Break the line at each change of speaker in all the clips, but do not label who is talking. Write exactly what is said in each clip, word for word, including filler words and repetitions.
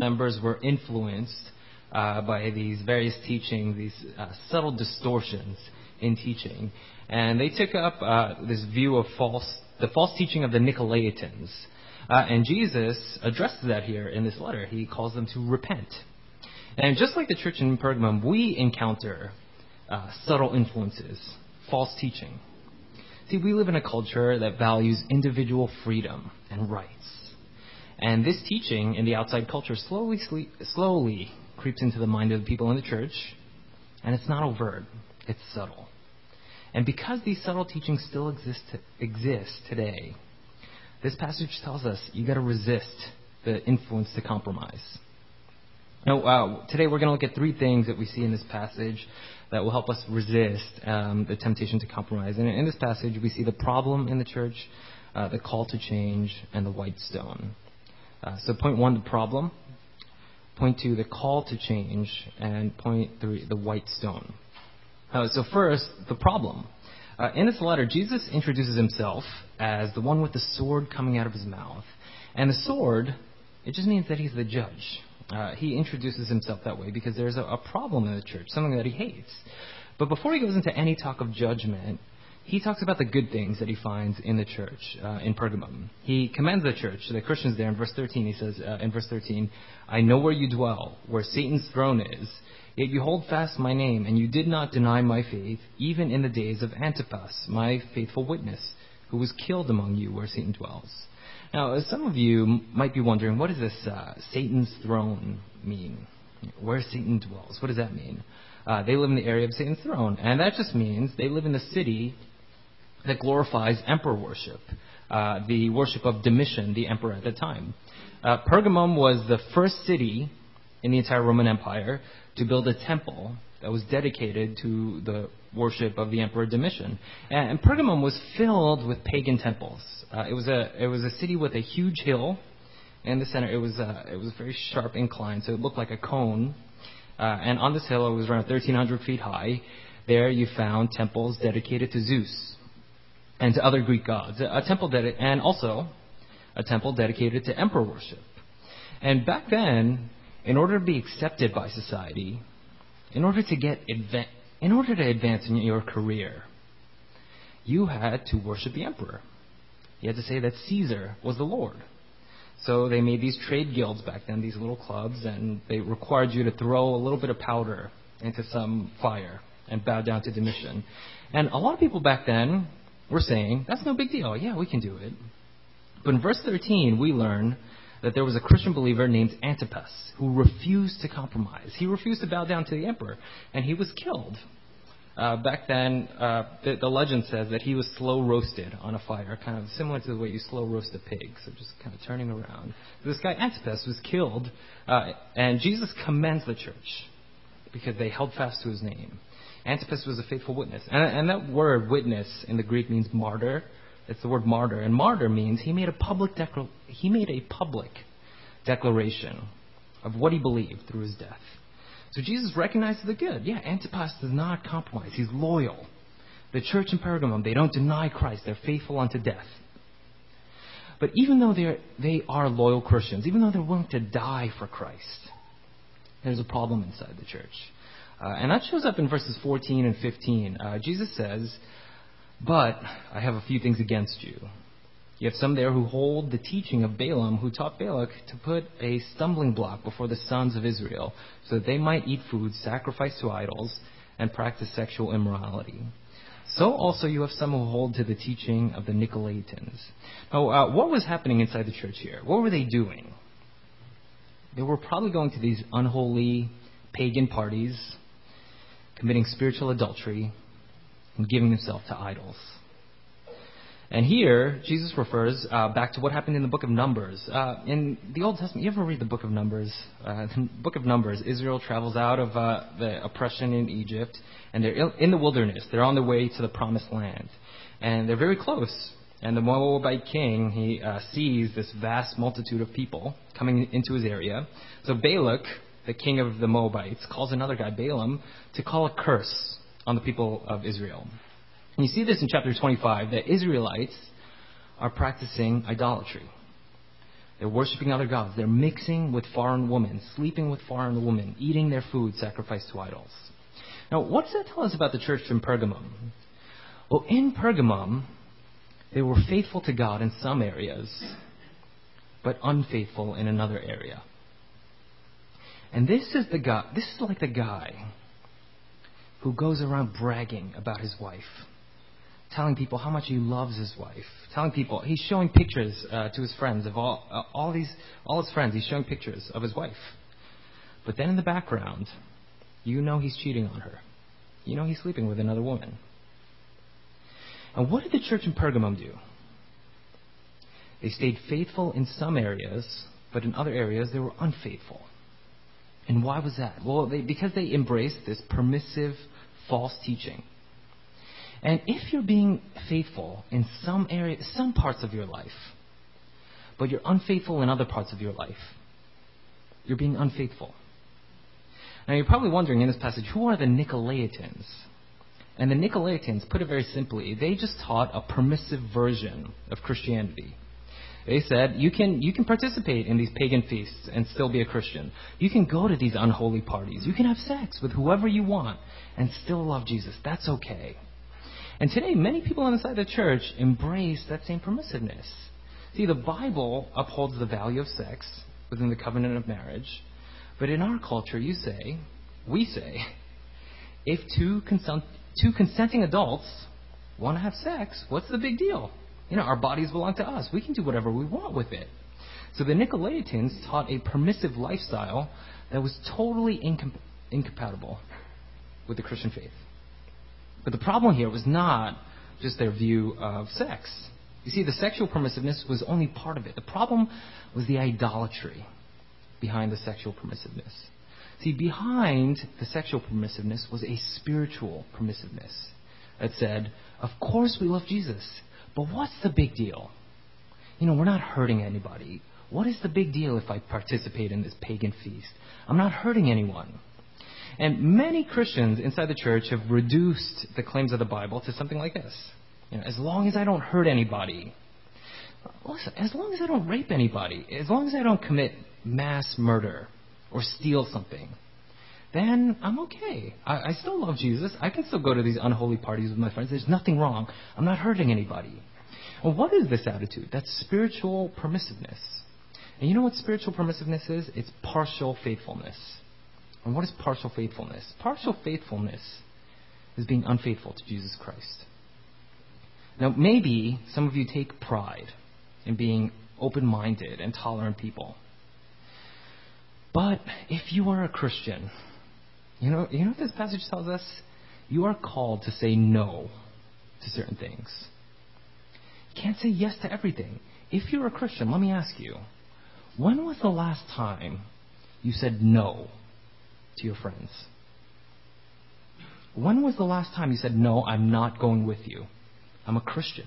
members were influenced uh, by these various teachings, these uh, subtle distortions in teaching. And they took up uh, this view of false, the false teaching of the Nicolaitans. Uh, and Jesus addresses that here in this letter. He calls them to repent. And just like the church in Pergamum, we encounter uh, subtle influences, false teaching. See, we live in a culture that values individual freedom and rights. And this teaching in the outside culture slowly, slowly creeps into the mind of the people in the church. And it's not overt. It's subtle. And because these subtle teachings still exist, exist today, this passage tells us you got to resist the influence to compromise. Now, uh, today we're going to look at three things that we see in this passage that will help us resist um, the temptation to compromise. And in this passage, we see the problem in the church, uh, the call to change, and the white stone. Uh, so point one, the problem. Point two, the call to change. And point three, the white stone. Uh, so first, the problem. Uh, in this letter, Jesus introduces himself as the one with the sword coming out of his mouth. And the sword, it just means that he's the judge. Uh, he introduces himself that way because there's a, a problem in the church, something that he hates. But before he goes into any talk of judgment, he talks about the good things that he finds in the church uh, in Pergamum. He commends the church, the Christians there in verse thirteen. He says uh, in verse thirteen, I know where you dwell, where Satan's throne is, yet you hold fast my name, and you did not deny my faith, even in the days of Antipas, my faithful witness, who was killed among you where Satan dwells. Now, some of you might be wondering, what does this uh, Satan's throne mean? Where Satan dwells, what does that mean? Uh, they live in the area of Satan's throne, and that just means they live in the city that glorifies emperor worship, uh, the worship of Domitian, the emperor at the time. Uh, Pergamum was the first city in the entire Roman Empire to build a temple that was dedicated to the worship of the Emperor Domitian. And, and Pergamum was filled with pagan temples. Uh, it was a it was a city with a huge hill in the center. It was a, it was a very sharp incline, so it looked like a cone. Uh, and on this hill, it was around thirteen hundred feet high. There you found temples dedicated to Zeus and to other Greek gods. A, a temple dedi- and also a temple dedicated to emperor worship. And back then, in order to be accepted by society, in order to get adva- in order to advance in your career, you had to worship the emperor. You had to say that Caesar was the Lord. So they made these trade guilds back then, these little clubs, and they required you to throw a little bit of powder into some fire and bow down to Domitian. And a lot of people back then were saying, that's no big deal. Yeah, we can do it. But in verse thirteen, we learn that there was a Christian believer named Antipas who refused to compromise. He refused to bow down to the emperor, and he was killed. Uh, back then, uh, the, the legend says that he was slow roasted on a fire, kind of similar to the way you slow roast a pig, so just kind of turning around. This guy Antipas was killed, uh, and Jesus commends the church because they held fast to his name. Antipas was a faithful witness, and, and that word witness in the Greek means martyr. It's the word martyr, and martyr means he made a public decla- he made a public declaration of what he believed through his death. So Jesus recognizes the good. Yeah, Antipas does not compromise. He's loyal. The church in Pergamum, they don't deny Christ. They're faithful unto death. But even though they're, they are loyal Christians, even though they're willing to die for Christ, there's a problem inside the church. Uh, and that shows up in verses fourteen and fifteen. Uh, Jesus says, but I have a few things against you. You have some there who hold the teaching of Balaam, who taught Balak to put a stumbling block before the sons of Israel, so that they might eat food sacrificed to idols and practice sexual immorality. So also you have some who hold to the teaching of the Nicolaitans. Now, uh, what was happening inside the church here? What were they doing? They were probably going to these unholy pagan parties, committing spiritual adultery, and giving themselves to idols. And here, Jesus refers uh, back to what happened in the book of Numbers. Uh, in the Old Testament, you ever read the book of Numbers? Uh, the book of Numbers, Israel travels out of uh, the oppression in Egypt, and they're in the wilderness. They're on their way to the promised land. And they're very close. And the Moabite king, he uh, sees this vast multitude of people coming into his area. So Balak, the king of the Moabites, calls another guy, Balaam, to call a curse on the people of Israel. And you see this in chapter twenty-five, that Israelites are practicing idolatry. They're worshiping other gods. They're mixing with foreign women, sleeping with foreign women, eating their food sacrificed to idols. Now, what does that tell us about the church in Pergamum? Well, in Pergamum, they were faithful to God in some areas, but unfaithful in another area. And this is the guy, this is like the guy who goes around bragging about his wife, telling people how much he loves his wife, telling people he's showing pictures uh, to his friends of all uh, all these all his friends. He's showing pictures of his wife, but then in the background, you know he's cheating on her. You know he's sleeping with another woman. And what did the church in Pergamum do? They stayed faithful in some areas, but in other areas they were unfaithful. And why was that? Well, they, because they embraced this permissive, false teaching. And if you're being faithful in some area, some parts of your life, but you're unfaithful in other parts of your life, you're being unfaithful. Now you're probably wondering in this passage, who are the Nicolaitans? And the Nicolaitans, put it very simply, they just taught a permissive version of Christianity. They said, you can you can participate in these pagan feasts and still be a Christian. You can go to these unholy parties. You can have sex with whoever you want and still love Jesus. That's okay. And today, many people inside the church embrace that same permissiveness. See, the Bible upholds the value of sex within the covenant of marriage. But in our culture, you say, we say, if two, consent, two consenting adults want to have sex, what's the big deal? You know, our bodies belong to us. We can do whatever we want with it. So the Nicolaitans taught a permissive lifestyle that was totally incom- incompatible with the Christian faith. But the problem here was not just their view of sex. You see, the sexual permissiveness was only part of it. The problem was the idolatry behind the sexual permissiveness. See, behind the sexual permissiveness was a spiritual permissiveness that said, of course we love Jesus, but what's the big deal? You know, we're not hurting anybody. What is the big deal if I participate in this pagan feast? I'm not hurting anyone. And many Christians inside the church have reduced the claims of the Bible to something like this. You know, as long as I don't hurt anybody, listen, as long as I don't rape anybody, as long as I don't commit mass murder or steal something, then I'm okay. I, I still love Jesus. I can still go to these unholy parties with my friends. There's nothing wrong. I'm not hurting anybody. Well, what is this attitude? That's spiritual permissiveness. And you know what spiritual permissiveness is? It's partial faithfulness. And what is partial faithfulness? Partial faithfulness is being unfaithful to Jesus Christ. Now, maybe some of you take pride in being open-minded and tolerant people. But if you are a Christian, you know, you know what this passage tells us? You are called to say no to certain things. You can't say yes to everything. If you're a Christian, let me ask you, when was the last time you said no to your friends? When was the last time you said, no, I'm not going with you? I'm a Christian.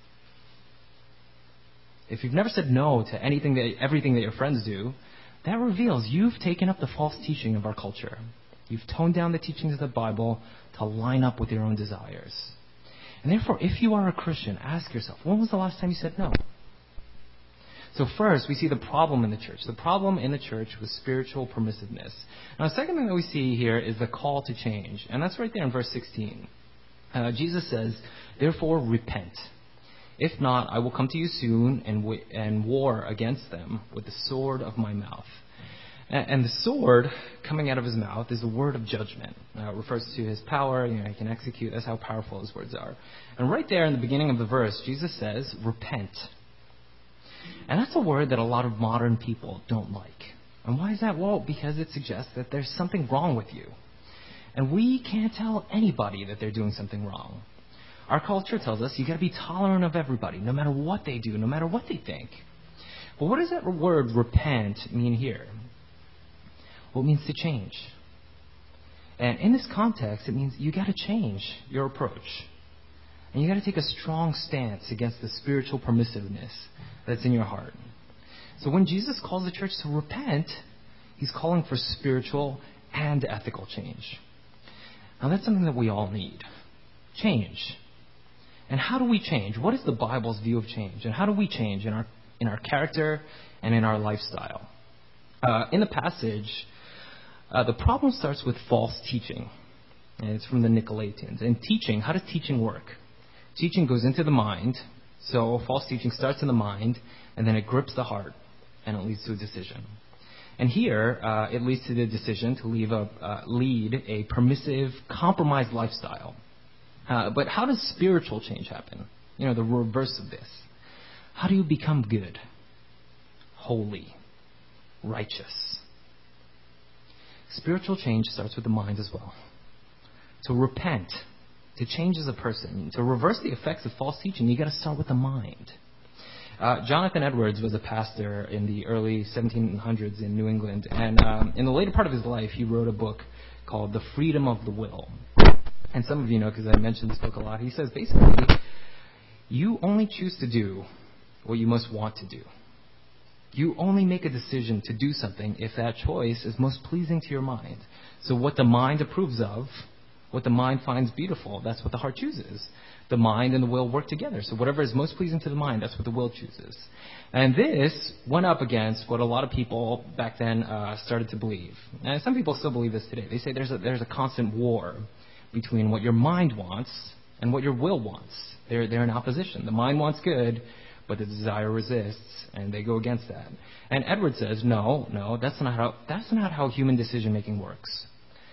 If you've never said no to anything that, everything that your friends do, that reveals you've taken up the false teaching of our culture. You've toned down the teachings of the Bible to line up with your own desires. And therefore, if you are a Christian, ask yourself, when was the last time you said no? So first, we see the problem in the church. The problem in the church was spiritual permissiveness. Now, the second thing that we see here is the call to change. And that's right there in verse sixteen. Uh, Jesus says, therefore repent. If not, I will come to you soon and, w- and war against them with the sword of my mouth. And, and the sword coming out of his mouth is a word of judgment. Uh, it refers to his power. You know, he can execute. That's how powerful his words are. And right there in the beginning of the verse, Jesus says, repent. And that's a word that a lot of modern people don't like. And why is that? Well, because it suggests that there's something wrong with you. And we can't tell anybody that they're doing something wrong. Our culture tells us you got to be tolerant of everybody, no matter what they do, no matter what they think. But what does that word repent mean here? Well, it means to change. And in this context, it means you got to change your approach. And you got to take a strong stance against the spiritual permissiveness that's in your heart. So when Jesus calls the church to repent, he's calling for spiritual and ethical change. Now that's something that we all need. Change. And how do we change? What is the Bible's view of change? And how do we change in our in our character, and in our lifestyle. Uh, in the passage, uh, the problem starts with false teaching. And it's from the Nicolaitans. And teaching, how does teaching work? Teaching goes into the mind. So false teaching starts in the mind, and then it grips the heart, and it leads to a decision. And here, uh, it leads to the decision to leave a, uh, lead a permissive, compromised lifestyle. Uh, but how does spiritual change happen? You know, the reverse of this. How do you become good, holy, righteous? Spiritual change starts with the mind as well. To repent, to change as a person, to reverse the effects of false teaching, you got to start with the mind. Uh, Jonathan Edwards was a pastor in the early seventeen hundreds in New England, and um, in the later part of his life, he wrote a book called The Freedom of the Will. And some of you know, because I mentioned this book a lot, he says basically, you only choose to do what you most want to do. You only make a decision to do something if that choice is most pleasing to your mind. So what the mind approves of, what the mind finds beautiful, that's what the heart chooses. The mind and the will work together. So whatever is most pleasing to the mind, that's what the will chooses. And this went up against what a lot of people back then uh, started to believe. And some people still believe this today. They say there's a, there's a constant war between what your mind wants and what your will wants. They're, they're in opposition. The mind wants good, but the desire resists, and they go against that. And Edward says, no, no, that's not how, that's not how human decision-making works.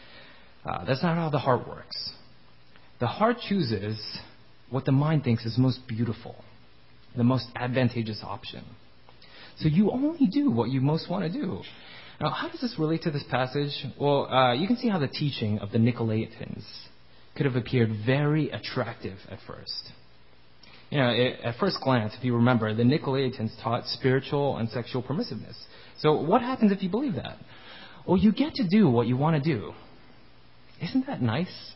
Uh, that's not how the heart works. The heart chooses what the mind thinks is most beautiful, the most advantageous option. So you only do what you most want to do. Now, how does this relate to this passage? Well, uh, you can see how the teaching of the Nicolaitans could have appeared very attractive at first. You know, it, at first glance, if you remember, the Nicolaitans taught spiritual and sexual permissiveness. So what happens if you believe that? Well, you get to do what you want to do. Isn't that nice?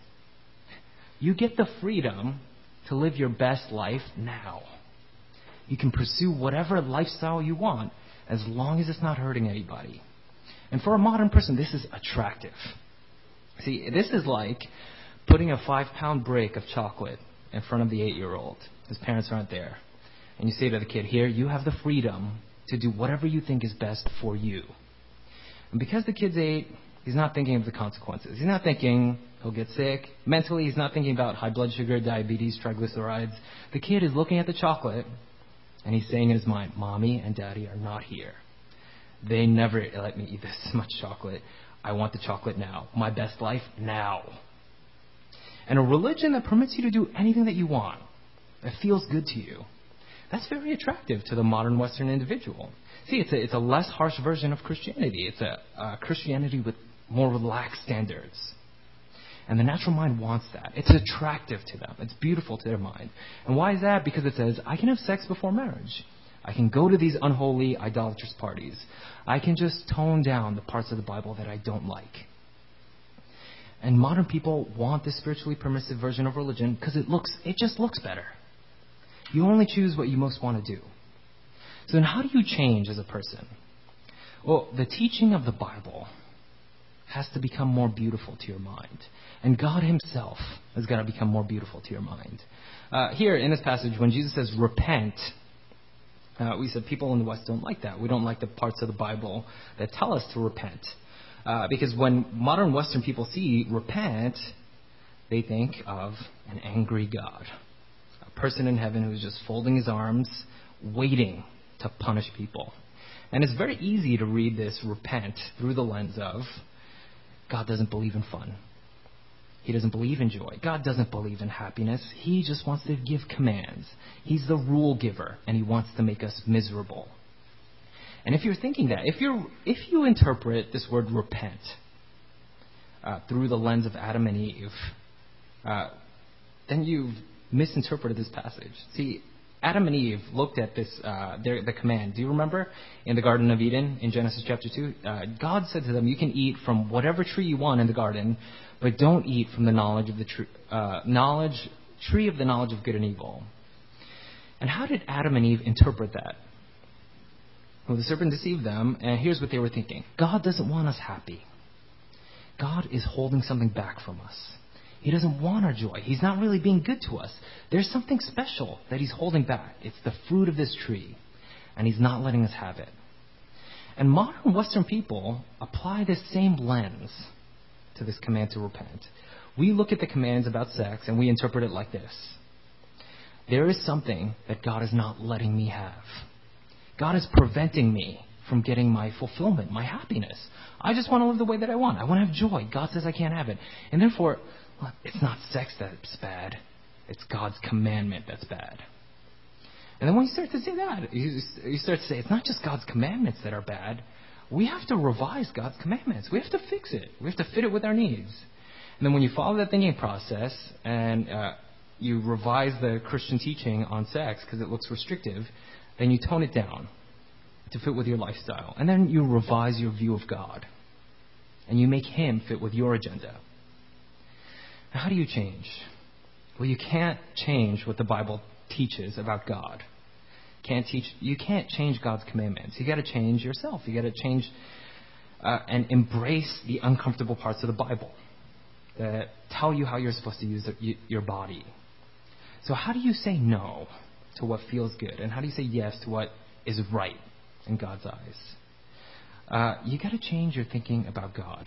You get the freedom to live your best life now. You can pursue whatever lifestyle you want as long as it's not hurting anybody. And for a modern person, this is attractive. See, this is like putting a five-pound brick of chocolate in front of the eight-year-old. His parents aren't there. And you say to the kid, here, you have the freedom to do whatever you think is best for you. And because the kid's eight, he's not thinking of the consequences. He's not thinking he'll get sick. Mentally, he's not thinking about high blood sugar, diabetes, triglycerides. The kid is looking at the chocolate, and he's saying in his mind, Mommy and Daddy are not here. They never let me eat this much chocolate. I want the chocolate now. My best life now. And a religion that permits you to do anything that you want, that feels good to you, that's very attractive to the modern Western individual. See, it's a, it's a less harsh version of Christianity. It's a uh, Christianity with more relaxed standards. And the natural mind wants that. It's attractive to them. It's beautiful to their mind. And why is that? Because it says, I can have sex before marriage. I can go to these unholy, idolatrous parties. I can just tone down the parts of the Bible that I don't like. And modern people want this spiritually permissive version of religion because it looks, it just looks better. You only choose what you most want to do. So then how do you change as a person? Well, the teaching of the Bible has to become more beautiful to your mind. And God himself has got to become more beautiful to your mind. Uh, here in this passage, when Jesus says repent, uh, we said people in the West don't like that. We don't like the parts of the Bible that tell us to repent. Uh, because when modern Western people see repent, they think of an angry God. A person in heaven who's just folding his arms, waiting to punish people. And it's very easy to read this repent through the lens of God doesn't believe in fun. He doesn't believe in joy. God doesn't believe in happiness. He just wants to give commands. He's the rule giver, and he wants to make us miserable. And if you're thinking that, if you're if you interpret this word repent uh, through the lens of Adam and Eve, uh, then you've misinterpreted this passage. See, Adam and Eve looked at this, uh, their, the command. Do you remember in the Garden of Eden in Genesis chapter two? Uh, God said to them, you can eat from whatever tree you want in the garden, but don't eat from the knowledge of the tr- uh, knowledge tree of the knowledge of good and evil. And how did Adam and Eve interpret that? Well, the serpent deceived them, and here's what they were thinking. God doesn't want us happy. God is holding something back from us. He doesn't want our joy. He's not really being good to us. There's something special that he's holding back. It's the fruit of this tree. and he's not letting us have it. And modern Western people apply this same lens to this command to repent. We look at the commands about sex and we interpret it like this. There is something that God is not letting me have. God is preventing me from getting my fulfillment, my happiness. I just want to live the way that I want. I want to have joy. God says I can't have it. And therefore, it's not sex that's bad. It's God's commandment that's bad. And then when you start to say that, you, you start to say, it's not just God's commandments that are bad. We have to revise God's commandments. We have to fix it. We have to fit it with our needs. And then when you follow that thinking process and uh, you revise the Christian teaching on sex because it looks restrictive, then you tone it down to fit with your lifestyle. And then you revise your view of God. And you make Him fit with your agenda. Now, how do you change? Well, you can't change what the Bible teaches about God. Can't teach. You can't change God's commandments. You got to change yourself. You got to change uh, and embrace the uncomfortable parts of the Bible that tell you how you're supposed to use the, your body. So how do you say no to what feels good, and how do you say yes to what is right in God's eyes? Uh, you got to change your thinking about God.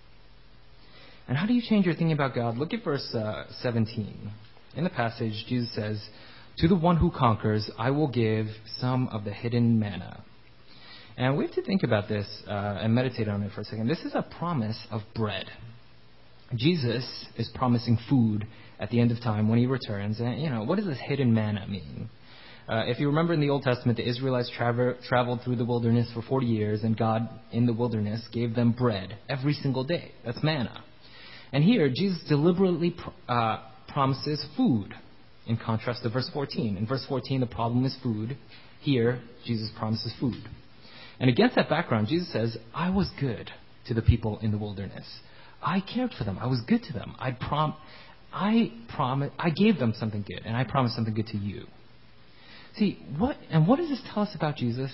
And how do you change your thinking about God? Look at verse uh, seventeen. In the passage, Jesus says, "To the one who conquers, I will give some of the hidden manna." And we have to think about this uh, and meditate on it for a second. This is a promise of bread. Jesus is promising food at the end of time when He returns. And, you know, what does this hidden manna mean? Uh, if you remember in the Old Testament, the Israelites traver- traveled through the wilderness for forty years, and God in the wilderness gave them bread every single day. That's manna. And here, Jesus deliberately pr- uh, promises food, in contrast to verse fourteen. In verse fourteen, the problem is food. Here, Jesus promises food. And against that background, Jesus says, I was good to the people in the wilderness. I cared for them. I was good to them. I prom- I prom- I gave them something good, and I promised something good to you. See, what and what does this tell us about Jesus?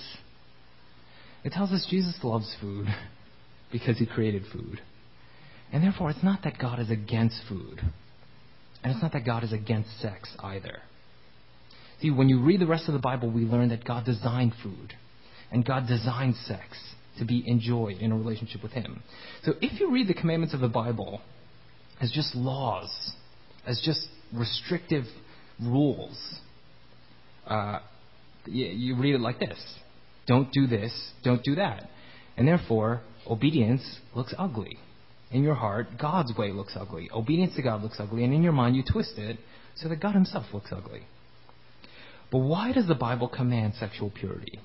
It tells us Jesus loves food because He created food. And therefore, it's not that God is against food. And it's not that God is against sex either. See, when you read the rest of the Bible, we learn that God designed food. And God designed sex to be enjoyed in a relationship with Him. So if you read the commandments of the Bible as just laws, as just restrictive rules, uh, you, you read it like this. Don't do this, don't do that. And therefore, obedience looks ugly. In your heart, God's way looks ugly. Obedience to God looks ugly. And in your mind, you twist it so that God Himself looks ugly. But why does the Bible command sexual purity?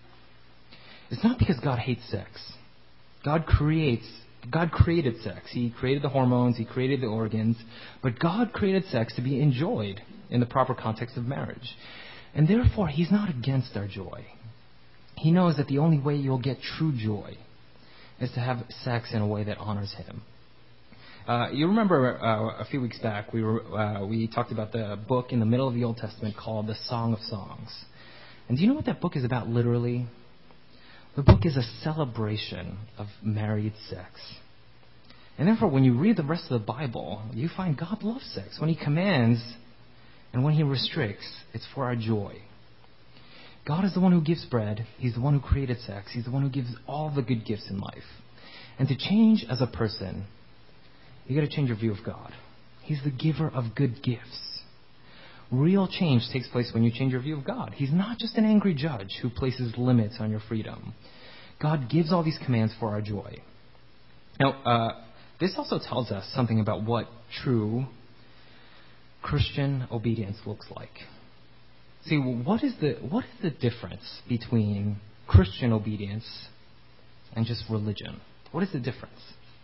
It's not because God hates sex. God creates, God created sex. He created the hormones. He created the organs. But God created sex to be enjoyed in the proper context of marriage. And therefore, He's not against our joy. He knows that the only way you'll get true joy is to have sex in a way that honors Him. Uh, you remember uh, a few weeks back we were uh, we talked about the book in the middle of the Old Testament called the Song of Songs. And do you know what that book is about literally? The book is a celebration of married sex. And therefore, when you read the rest of the Bible, you find God loves sex. When He commands and when He restricts, it's for our joy. God is the one who gives bread. He's the one who created sex. He's the one who gives all the good gifts in life. And to change as a person, you got to change your view of God. He's the giver of good gifts. Real change takes place when you change your view of God. He's not just an angry judge who places limits on your freedom. God gives all these commands for our joy. Now, uh, this also tells us something about what true Christian obedience looks like. See, what is the what is the difference between Christian obedience and just religion? What is the difference?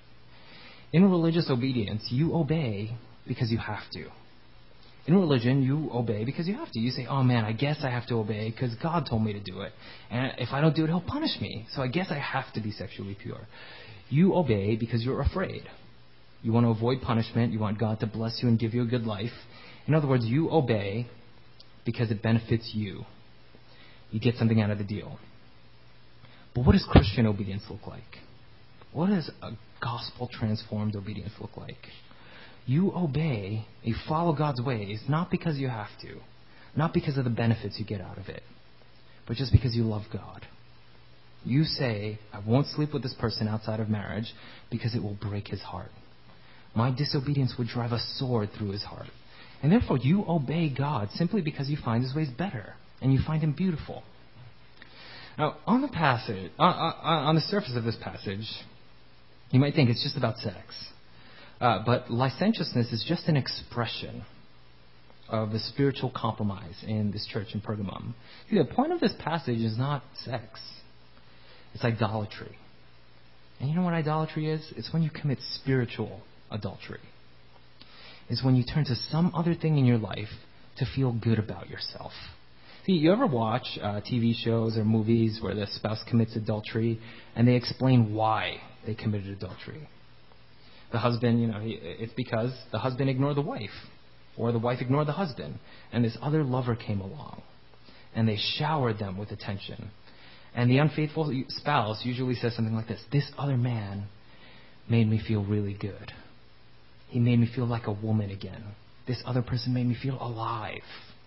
In religious obedience, you obey because you have to. In religion, you obey because you have to. You say, oh man, I guess I have to obey because God told me to do it. And if I don't do it, He'll punish me. So I guess I have to be sexually pure. You obey because you're afraid. You want to avoid punishment. You want God to bless you and give you a good life. In other words, you obey because it benefits you. You get something out of the deal. But what does Christian obedience look like? What does a gospel-transformed obedience look like? You obey, you follow God's ways, not because you have to, not because of the benefits you get out of it, but just because you love God. You say, I won't sleep with this person outside of marriage because it will break his heart. My disobedience would drive a sword through his heart. And therefore you obey God simply because you find his ways better and you find him beautiful. Now, on the passage, on, on, on the surface of this passage, you might think it's just about sex. Uh, but licentiousness is just an expression of the spiritual compromise in this church in Pergamum. See, the point of this passage is not sex. It's idolatry. And you know what idolatry is? It's when you commit spiritual adultery. It's when you turn to some other thing in your life to feel good about yourself. See, you ever watch uh, T V shows or movies where the spouse commits adultery and they explain why they committed adultery? The husband, you know, he, it's because the husband ignored the wife, or the wife ignored the husband, and this other lover came along, and they showered them with attention. And the unfaithful spouse usually says something like this: this other man made me feel really good. He made me feel like a woman again. This other person made me feel alive.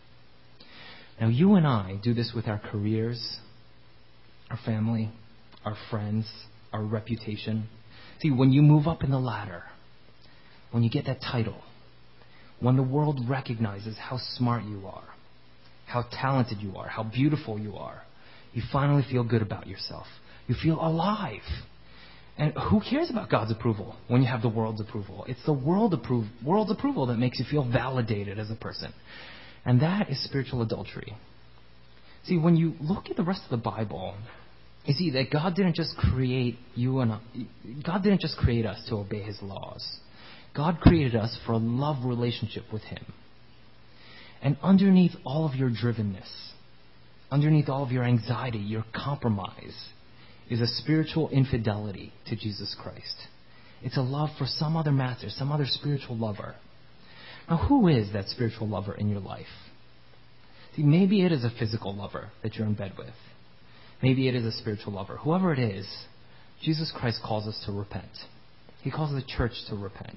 Now, you and I do this with our careers, our family, our friends, our reputation. See, when you move up in the ladder, when you get that title, when the world recognizes how smart you are, how talented you are, how beautiful you are, you finally feel good about yourself. You feel alive. And who cares about God's approval when you have the world's approval? It's the world appro- world's approval that makes you feel validated as a person. And that is spiritual adultery. See, when you look at the rest of the Bible, you see that God didn't just create you and God didn't just create us to obey his laws. God created us for a love relationship with him. And underneath all of your drivenness, underneath all of your anxiety, your compromise, is a spiritual infidelity to Jesus Christ. It's a love for some other master, some other spiritual lover. Now, who is that spiritual lover in your life? See, maybe it is a physical lover that you're in bed with. Maybe it is a spiritual lover. Whoever it is, Jesus Christ calls us to repent. He calls the church to repent.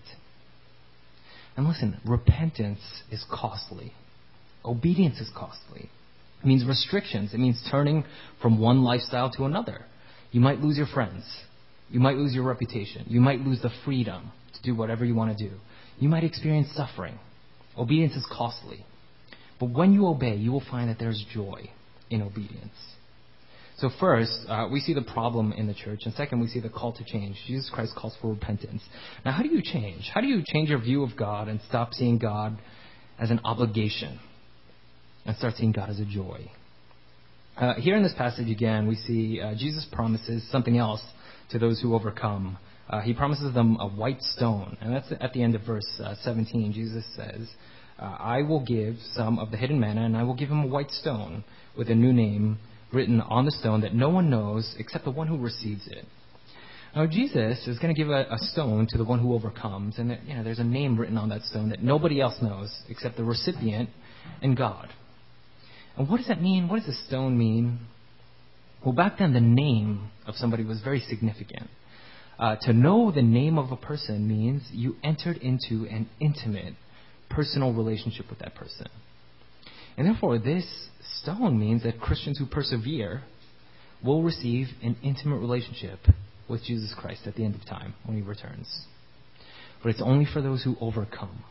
And listen, repentance is costly. Obedience is costly. It means restrictions. It means turning from one lifestyle to another. You might lose your friends. You might lose your reputation. You might lose the freedom to do whatever you want to do. You might experience suffering. Obedience is costly. But when you obey, you will find that there's joy in obedience. So first, uh, we see the problem in the church. And second, we see the call to change. Jesus Christ calls for repentance. Now, how do you change? How do you change your view of God and stop seeing God as an obligation and start seeing God as a joy? Uh, here in this passage again, we see uh, Jesus promises something else to those who overcome. Uh, he promises them a white stone. And that's at the end of verse uh, seventeen. Jesus says, uh, I will give some of the hidden manna, and I will give him a white stone with a new name written on the stone that no one knows except the one who receives it. Now, Jesus is going to give a, a stone to the one who overcomes, and you know, there's a name written on that stone that nobody else knows except the recipient and God. And what does that mean? What does the stone mean? Well, back then, the name of somebody was very significant. Uh, to know the name of a person means you entered into an intimate, personal relationship with that person. And therefore, this stone means that Christians who persevere will receive an intimate relationship with Jesus Christ at the end of time when he returns. But it's only for those who overcome.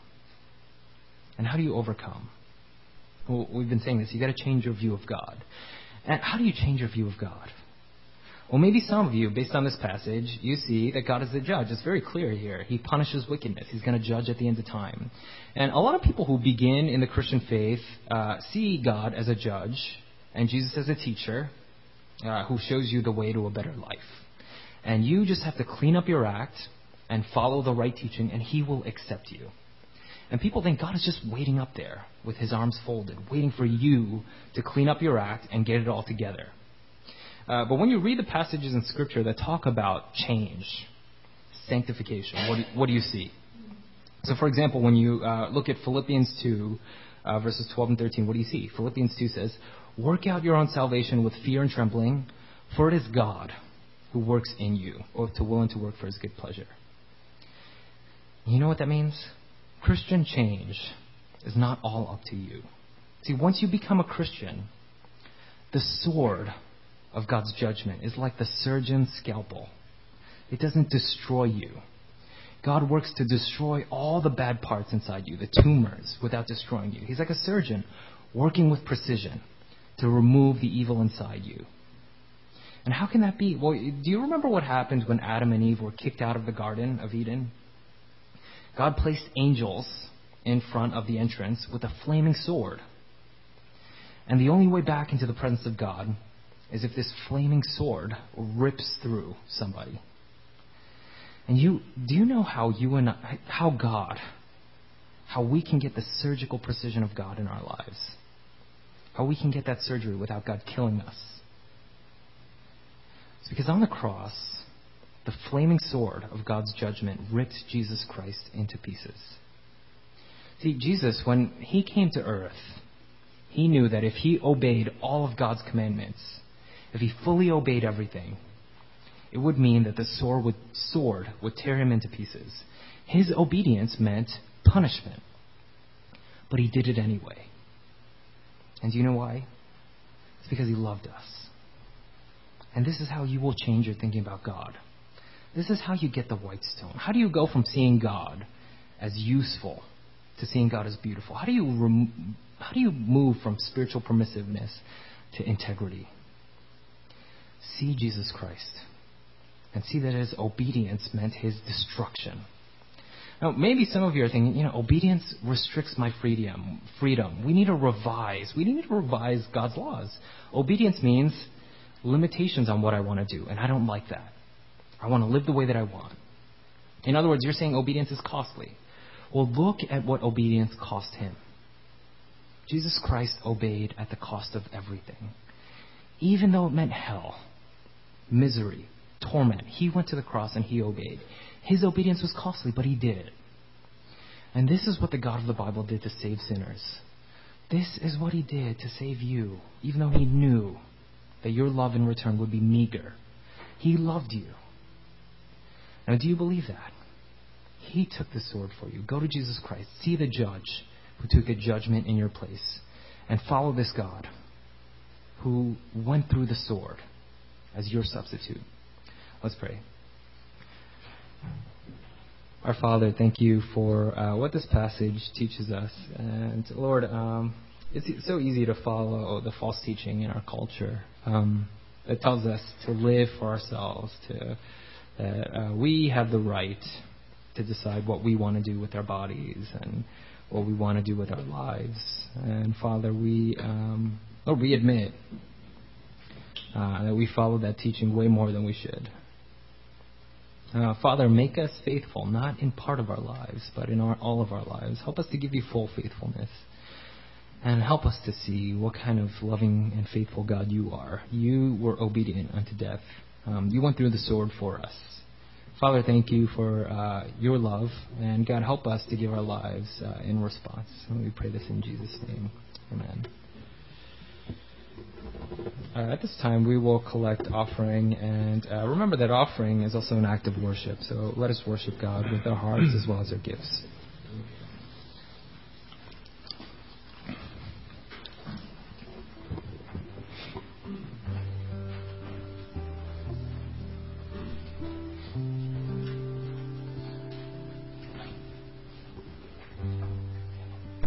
And how do you overcome? Well, we've been saying this. You've got to change your view of God. And how do you change your view of God? Well, maybe some of you, based on this passage, you see that God is the judge. It's very clear here. He punishes wickedness. He's going to judge at the end of time. And a lot of people who begin in the Christian faith uh, see God as a judge and Jesus as a teacher uh, who shows you the way to a better life. And you just have to clean up your act and follow the right teaching, and he will accept you. And people think God is just waiting up there with his arms folded, waiting for you to clean up your act and get it all together. Uh, but when you read the passages in Scripture that talk about change, sanctification, what do, what do you see? So, for example, when you uh, look at Philippians two, uh, verses twelve and thirteen, what do you see? Philippians two says, work out your own salvation with fear and trembling, for it is God who works in you, both to will and to work for his good pleasure. You know what that means? Christian change is not all up to you. See, once you become a Christian, The sword of God's judgment is like the surgeon's scalpel. It doesn't destroy you. God works to destroy all the bad parts inside you, the tumors, without destroying you. He's like a surgeon working with precision to remove the evil inside you. And how can that be? Well, do you remember what happened when Adam and Eve were kicked out of the Garden of Eden? God placed angels in front of the entrance with a flaming sword. And the only way back into the presence of God is if this flaming sword rips through somebody. And you, do you know how you and I, how God, how we can get the surgical precision of God in our lives? How we can get that surgery without God killing us? It's because on the cross, the flaming sword of God's judgment ripped Jesus Christ into pieces. See, Jesus, when he came to earth, he knew that if he obeyed all of God's commandments, if he fully obeyed everything, it would mean that the sword would, sword would tear him into pieces. His obedience meant punishment. But he did it anyway. And do you know why? It's because he loved us. And this is how you will change your thinking about God. This is how you get the white stone. How do you go from seeing God as useful to seeing God as beautiful? How do you rem- how do you move from spiritual permissiveness to integrity? See Jesus Christ and see that his obedience meant his destruction. Now, maybe some of you are thinking, you know, obedience restricts my freedom. Freedom. We need to revise. We need to revise God's laws. Obedience means limitations on what I want to do, and I don't like that. I want to live the way that I want. In other words, you're saying obedience is costly. Well, look at what obedience cost him. Jesus Christ obeyed at the cost of everything. Even though it meant hell, misery, torment, he went to the cross and he obeyed. His obedience was costly, but he did it. And this is what the God of the Bible did to save sinners. This is what he did to save you, even though he knew that your love in return would be meager. He loved you. Now, do you believe that? He took the sword for you. Go to Jesus Christ. See the judge who took a judgment in your place. And follow this God who went through the sword as your substitute. Let's pray. Our Father, thank you for uh, what this passage teaches us. And Lord, um, it's so easy to follow the false teaching in our culture. Um, it tells us to live for ourselves, to that uh, we have the right to decide what we want to do with our bodies and what we want to do with our lives. And Father, we um, Lord, we admit uh, that we follow that teaching way more than we should. Uh, Father, make us faithful, not in part of our lives, but in our, all of our lives. Help us to give you full faithfulness. And help us to see what kind of loving and faithful God you are. You were obedient unto death. Um, you went through the sword for us. Father, thank you for uh, your love. And God, help us to give our lives uh, in response. And we pray this in Jesus' name. Amen. Uh, at this time, we will collect offering. And uh, remember that offering is also an act of worship. So let us worship God with our hearts as well as our gifts.